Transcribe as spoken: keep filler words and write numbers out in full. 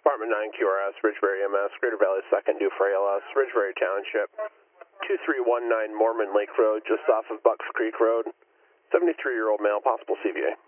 Department nine Q R S, Ridgebury M S, Greater Valley second, due for A L S, Ridgebury Township, two three one nine Mormon Lake Road, just off of Bucks Creek Road, seventy-three-year-old male, possible C V A.